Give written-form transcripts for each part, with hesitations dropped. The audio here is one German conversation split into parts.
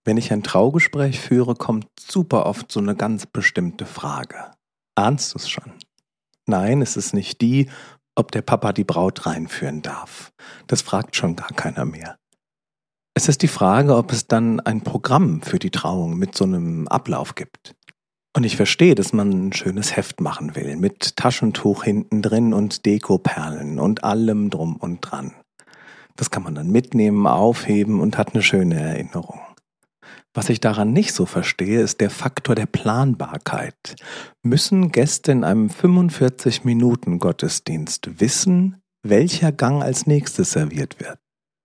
Wenn ich ein Traugespräch führe, kommt super oft so eine ganz bestimmte Frage. Ahnst du es schon? Nein, es ist nicht die, ob der Papa die Braut reinführen darf. Das fragt schon gar keiner mehr. Es ist die Frage, ob es dann ein Programm für die Trauung mit so einem Ablauf gibt. Und ich verstehe, dass man ein schönes Heft machen will, mit Taschentuch hinten drin und Dekoperlen und allem drum und dran. Das kann man dann mitnehmen, aufheben und hat eine schöne Erinnerung. Was ich daran nicht so verstehe, ist der Faktor der Planbarkeit. Müssen Gäste in einem 45-Minuten-Gottesdienst wissen, welcher Gang als nächstes serviert wird?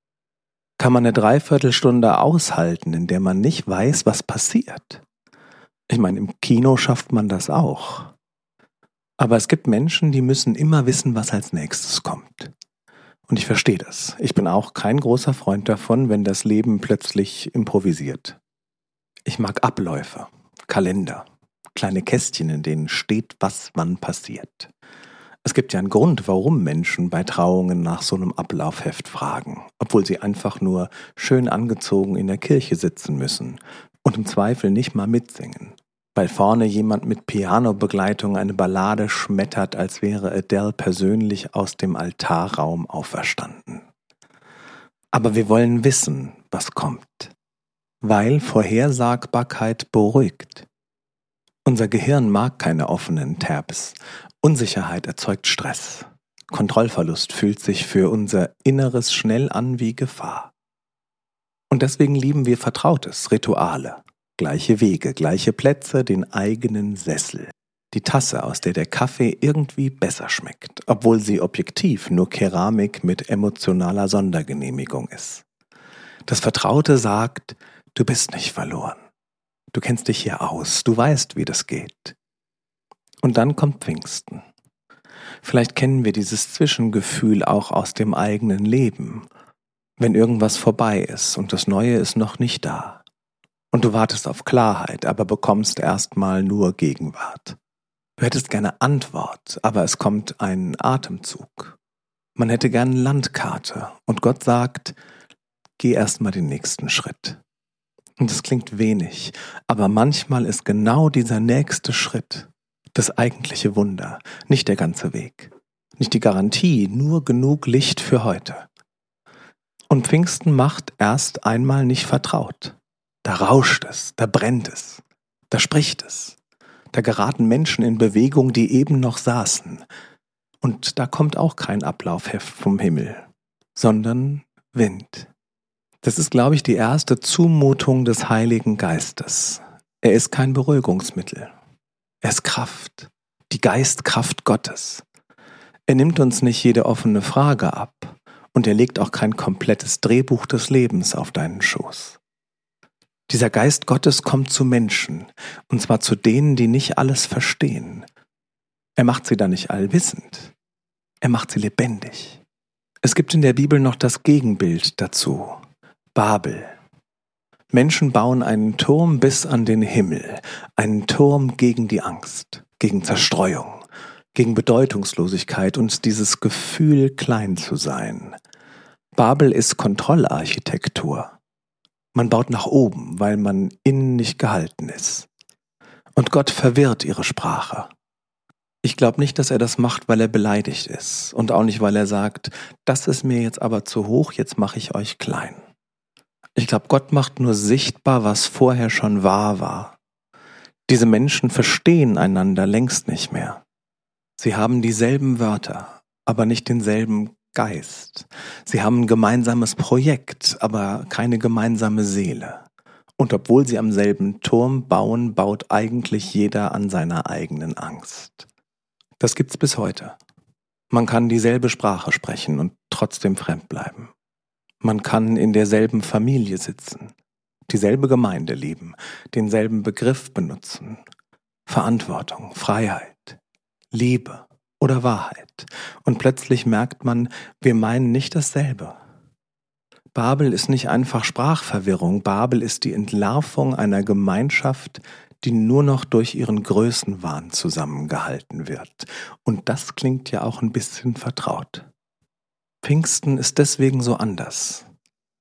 Kann man eine Dreiviertelstunde aushalten, in der man nicht weiß, was passiert? Ich meine, im Kino schafft man das auch. Aber es gibt Menschen, die müssen immer wissen, was als nächstes kommt. Und ich verstehe das. Ich bin auch kein großer Freund davon, wenn das Leben plötzlich improvisiert. Ich mag Abläufe, Kalender, kleine Kästchen, in denen steht, was wann passiert. Es gibt ja einen Grund, warum Menschen bei Trauungen nach so einem Ablaufheft fragen, obwohl sie einfach nur schön angezogen in der Kirche sitzen müssen und im Zweifel nicht mal mitsingen, weil vorne jemand mit Pianobegleitung eine Ballade schmettert, als wäre Adele persönlich aus dem Altarraum auferstanden. Aber wir wollen wissen, was kommt. Weil Vorhersagbarkeit beruhigt. Unser Gehirn mag keine offenen Tabs. Unsicherheit erzeugt Stress. Kontrollverlust fühlt sich für unser Inneres schnell an wie Gefahr. Und deswegen lieben wir Vertrautes, Rituale. Gleiche Wege, gleiche Plätze, den eigenen Sessel. Die Tasse, aus der der Kaffee irgendwie besser schmeckt, obwohl sie objektiv nur Keramik mit emotionaler Sondergenehmigung ist. Das Vertraute sagt, du bist nicht verloren. Du kennst dich hier aus. Du weißt, wie das geht. Und dann kommt Pfingsten. Vielleicht kennen wir dieses Zwischengefühl auch aus dem eigenen Leben, wenn irgendwas vorbei ist und das Neue ist noch nicht da. Und du wartest auf Klarheit, aber bekommst erstmal nur Gegenwart. Du hättest gerne Antwort, aber es kommt ein Atemzug. Man hätte gerne eine Landkarte und Gott sagt, geh erstmal den nächsten Schritt. Und das klingt wenig, aber manchmal ist genau dieser nächste Schritt das eigentliche Wunder, nicht der ganze Weg, nicht die Garantie, nur genug Licht für heute. Und Pfingsten macht erst einmal nicht vertraut. Da rauscht es, da brennt es, da spricht es, da geraten Menschen in Bewegung, die eben noch saßen. Und da kommt auch kein Ablaufheft vom Himmel, sondern Wind. Das ist, glaube ich, die erste Zumutung des Heiligen Geistes. Er ist kein Beruhigungsmittel. Er ist Kraft, die Geistkraft Gottes. Er nimmt uns nicht jede offene Frage ab und er legt auch kein komplettes Drehbuch des Lebens auf deinen Schoß. Dieser Geist Gottes kommt zu Menschen, und zwar zu denen, die nicht alles verstehen. Er macht sie da nicht allwissend, er macht sie lebendig. Es gibt in der Bibel noch das Gegenbild dazu. Babel. Menschen bauen einen Turm bis an den Himmel, einen Turm gegen die Angst, gegen Zerstreuung, gegen Bedeutungslosigkeit und dieses Gefühl, klein zu sein. Babel ist Kontrollarchitektur. Man baut nach oben, weil man innen nicht gehalten ist. Und Gott verwirrt ihre Sprache. Ich glaube nicht, dass er das macht, weil er beleidigt ist und auch nicht, weil er sagt, das ist mir jetzt aber zu hoch, jetzt mache ich euch klein. Ich glaube, Gott macht nur sichtbar, was vorher schon wahr war. Diese Menschen verstehen einander längst nicht mehr. Sie haben dieselben Wörter, aber nicht denselben Geist. Sie haben ein gemeinsames Projekt, aber keine gemeinsame Seele. Und obwohl sie am selben Turm bauen, baut eigentlich jeder an seiner eigenen Angst. Das gibt's bis heute. Man kann dieselbe Sprache sprechen und trotzdem fremd bleiben. Man kann in derselben Familie sitzen, dieselbe Gemeinde lieben, denselben Begriff benutzen. Verantwortung, Freiheit, Liebe oder Wahrheit. Und plötzlich merkt man, wir meinen nicht dasselbe. Babel ist nicht einfach Sprachverwirrung, Babel ist die Entlarvung einer Gemeinschaft, die nur noch durch ihren Größenwahn zusammengehalten wird. Und das klingt ja auch ein bisschen vertraut. Pfingsten ist deswegen so anders.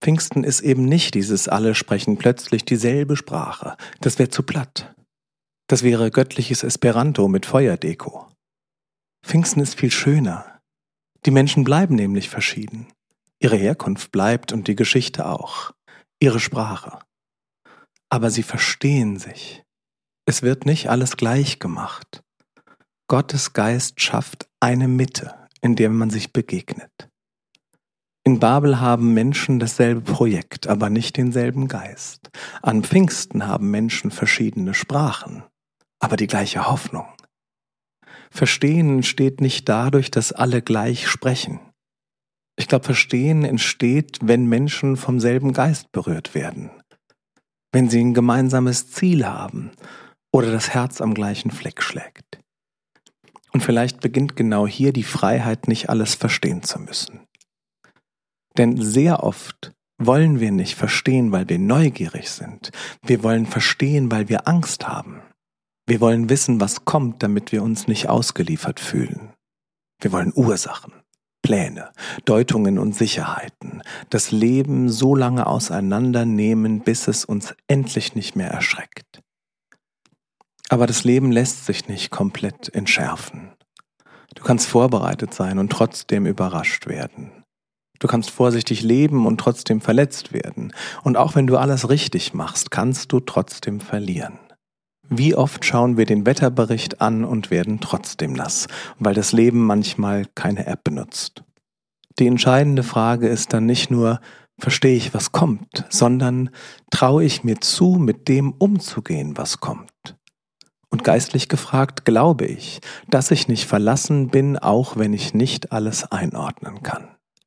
Pfingsten ist eben nicht dieses alle sprechen plötzlich dieselbe Sprache. Das wäre zu platt. Das wäre göttliches Esperanto mit Feuerdeko. Pfingsten ist viel schöner. Die Menschen bleiben nämlich verschieden. Ihre Herkunft bleibt und die Geschichte auch. Ihre Sprache. Aber sie verstehen sich. Es wird nicht alles gleich gemacht. Gottes Geist schafft eine Mitte, in der man sich begegnet. In Babel haben Menschen dasselbe Projekt, aber nicht denselben Geist. An Pfingsten haben Menschen verschiedene Sprachen, aber die gleiche Hoffnung. Verstehen entsteht nicht dadurch, dass alle gleich sprechen. Ich glaube, Verstehen entsteht, wenn Menschen vom selben Geist berührt werden. Wenn sie ein gemeinsames Ziel haben oder das Herz am gleichen Fleck schlägt. Und vielleicht beginnt genau hier die Freiheit, nicht alles verstehen zu müssen. Denn sehr oft wollen wir nicht verstehen, weil wir neugierig sind. Wir wollen verstehen, weil wir Angst haben. Wir wollen wissen, was kommt, damit wir uns nicht ausgeliefert fühlen. Wir wollen Ursachen, Pläne, Deutungen und Sicherheiten. Das Leben so lange auseinandernehmen, bis es uns endlich nicht mehr erschreckt. Aber das Leben lässt sich nicht komplett entschärfen. Du kannst vorbereitet sein und trotzdem überrascht werden. Du kannst vorsichtig leben und trotzdem verletzt werden. Und auch wenn du alles richtig machst, kannst du trotzdem verlieren. Wie oft schauen wir den Wetterbericht an und werden trotzdem nass, weil das Leben manchmal keine App benutzt. Die entscheidende Frage ist dann nicht nur, verstehe ich, was kommt, sondern traue ich mir zu, mit dem umzugehen, was kommt. Und geistlich gefragt, glaube ich, dass ich nicht verlassen bin, auch wenn ich nicht alles einordnen kann.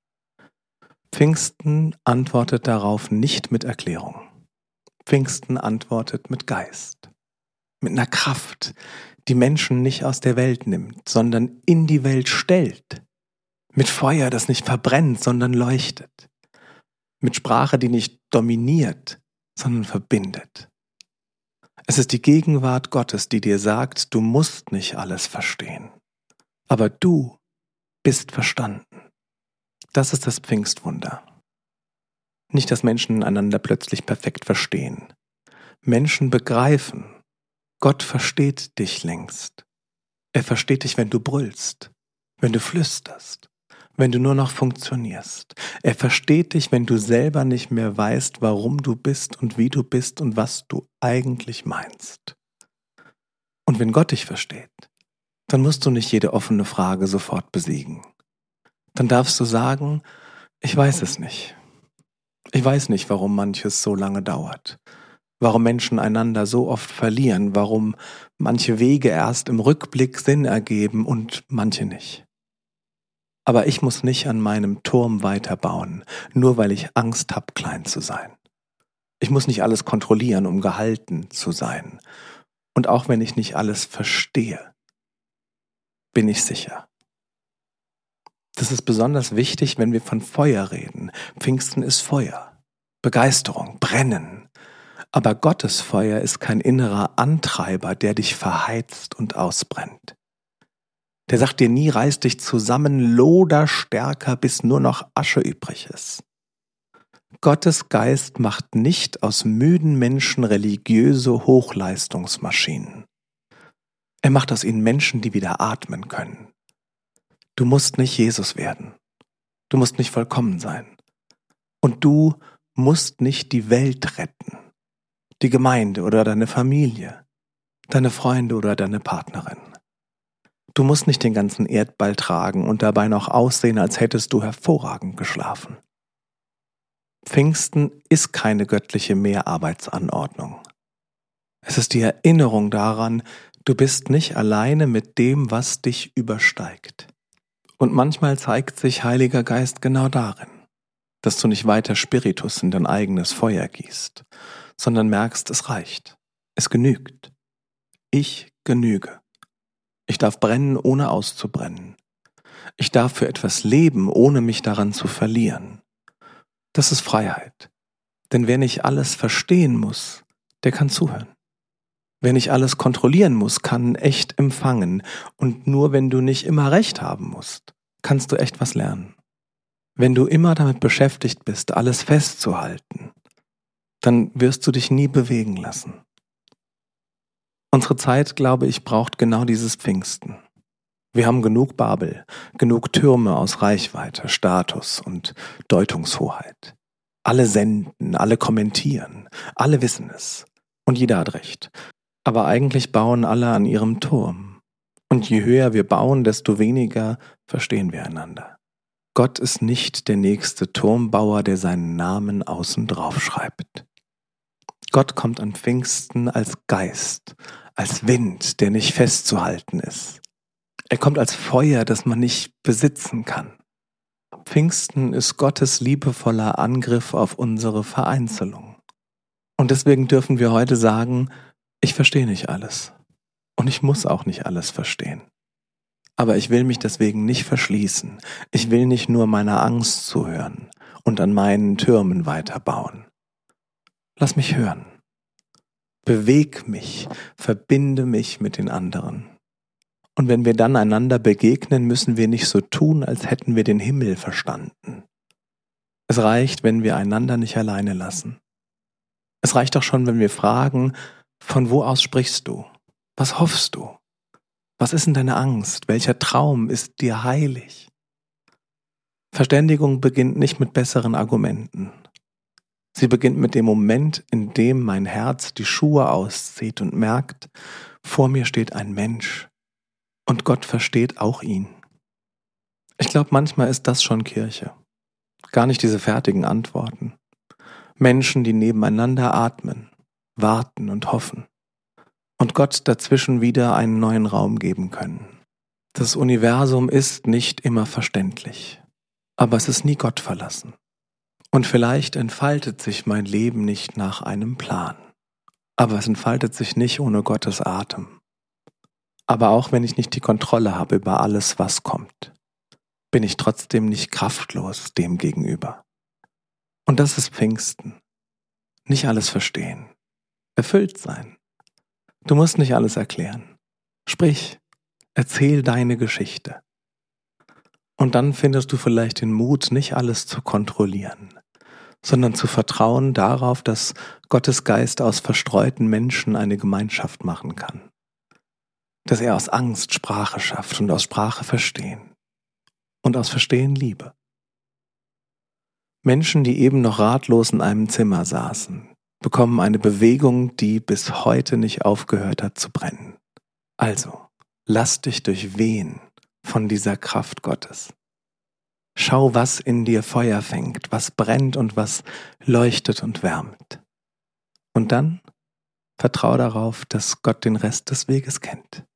Pfingsten antwortet darauf nicht mit Erklärung. Pfingsten antwortet mit Geist. Mit einer Kraft, die Menschen nicht aus der Welt nimmt, sondern in die Welt stellt. Mit Feuer, das nicht verbrennt, sondern leuchtet. Mit Sprache, die nicht dominiert, sondern verbindet. Es ist die Gegenwart Gottes, die dir sagt, du musst nicht alles verstehen. Aber du bist verstanden. Das ist das Pfingstwunder. Nicht, dass Menschen einander plötzlich perfekt verstehen. Menschen begreifen, Gott versteht dich längst. Er versteht dich, wenn du brüllst, wenn du flüsterst, wenn du nur noch funktionierst. Er versteht dich, wenn du selber nicht mehr weißt, warum du bist und wie du bist und was du eigentlich meinst. Und wenn Gott dich versteht, dann musst du nicht jede offene Frage sofort besiegen. Dann darfst du sagen, ich weiß es nicht. Ich weiß nicht, warum manches so lange dauert. Warum Menschen einander so oft verlieren, warum manche Wege erst im Rückblick Sinn ergeben und manche nicht. Aber ich muss nicht an meinem Turm weiterbauen, nur weil ich Angst habe, klein zu sein. Ich muss nicht alles kontrollieren, um gehalten zu sein. Und auch wenn ich nicht alles verstehe, bin ich sicher. Das ist besonders wichtig, wenn wir von Feuer reden. Pfingsten ist Feuer, Begeisterung, Brennen. Aber Gottes Feuer ist kein innerer Antreiber, der dich verheizt und ausbrennt. Der sagt dir nie, reiß dich zusammen, loder stärker, bis nur noch Asche übrig ist. Gottes Geist macht nicht aus müden Menschen religiöse Hochleistungsmaschinen. Er macht aus ihnen Menschen, die wieder atmen können. Du musst nicht Jesus werden. Du musst nicht vollkommen sein. Und du musst nicht die Welt retten. Die Gemeinde oder deine Familie, deine Freunde oder deine Partnerin. Du musst nicht den ganzen Erdball tragen und dabei noch aussehen, als hättest du hervorragend geschlafen. Pfingsten ist keine göttliche Mehrarbeitsanordnung. Es ist die Erinnerung daran, du bist nicht alleine mit dem, was dich übersteigt. Und manchmal zeigt sich Heiliger Geist genau darin, dass du nicht weiter Spiritus in dein eigenes Feuer gießt, sondern merkst, es reicht, es genügt. Ich genüge. Ich darf brennen, ohne auszubrennen. Ich darf für etwas leben, ohne mich daran zu verlieren. Das ist Freiheit. Denn wer nicht alles verstehen muss, der kann zuhören. Wer nicht alles kontrollieren muss, kann echt empfangen. Und nur wenn du nicht immer recht haben musst, kannst du echt was lernen. Wenn du immer damit beschäftigt bist, alles festzuhalten, dann wirst du dich nie bewegen lassen. Unsere Zeit, glaube ich, braucht genau dieses Pfingsten. Wir haben genug Babel, genug Türme aus Reichweite, Status und Deutungshoheit. Alle senden, alle kommentieren, alle wissen es und jeder hat recht. Aber eigentlich bauen alle an ihrem Turm. Und je höher wir bauen, desto weniger verstehen wir einander. Gott ist nicht der nächste Turmbauer, der seinen Namen außen drauf schreibt. Gott kommt an Pfingsten als Geist, als Wind, der nicht festzuhalten ist. Er kommt als Feuer, das man nicht besitzen kann. Pfingsten ist Gottes liebevoller Angriff auf unsere Vereinzelung. Und deswegen dürfen wir heute sagen, ich verstehe nicht alles. Und ich muss auch nicht alles verstehen. Aber ich will mich deswegen nicht verschließen. Ich will nicht nur meiner Angst zuhören und an meinen Türmen weiterbauen. Lass mich hören. Beweg mich, verbinde mich mit den anderen. Und wenn wir dann einander begegnen, müssen wir nicht so tun, als hätten wir den Himmel verstanden. Es reicht, wenn wir einander nicht alleine lassen. Es reicht auch schon, wenn wir fragen, von wo aus sprichst du? Was hoffst du? Was ist denn deine Angst? Welcher Traum ist dir heilig? Verständigung beginnt nicht mit besseren Argumenten. Sie beginnt mit dem Moment, in dem mein Herz die Schuhe auszieht und merkt, vor mir steht ein Mensch und Gott versteht auch ihn. Ich glaube, manchmal ist das schon Kirche. Gar nicht diese fertigen Antworten. Menschen, die nebeneinander atmen, warten und hoffen. Und Gott dazwischen wieder einen neuen Raum geben können. Das Universum ist nicht immer verständlich, aber es ist nie Gott verlassen. Und vielleicht entfaltet sich mein Leben nicht nach einem Plan, aber es entfaltet sich nicht ohne Gottes Atem. Aber auch wenn ich nicht die Kontrolle habe über alles, was kommt, bin ich trotzdem nicht kraftlos dem gegenüber. Und das ist Pfingsten. Nicht alles verstehen, erfüllt sein. Du musst nicht alles erklären. Sprich, erzähl deine Geschichte. Und dann findest du vielleicht den Mut, nicht alles zu kontrollieren, sondern zu vertrauen darauf, dass Gottes Geist aus verstreuten Menschen eine Gemeinschaft machen kann. Dass er aus Angst Sprache schafft und aus Sprache Verstehen. Und aus Verstehen Liebe. Menschen, die eben noch ratlos in einem Zimmer saßen, bekommen eine Bewegung, die bis heute nicht aufgehört hat zu brennen. Also, lass dich durchwehen von dieser Kraft Gottes. Schau, was in dir Feuer fängt, was brennt und was leuchtet und wärmt. Und dann vertrau darauf, dass Gott den Rest des Weges kennt.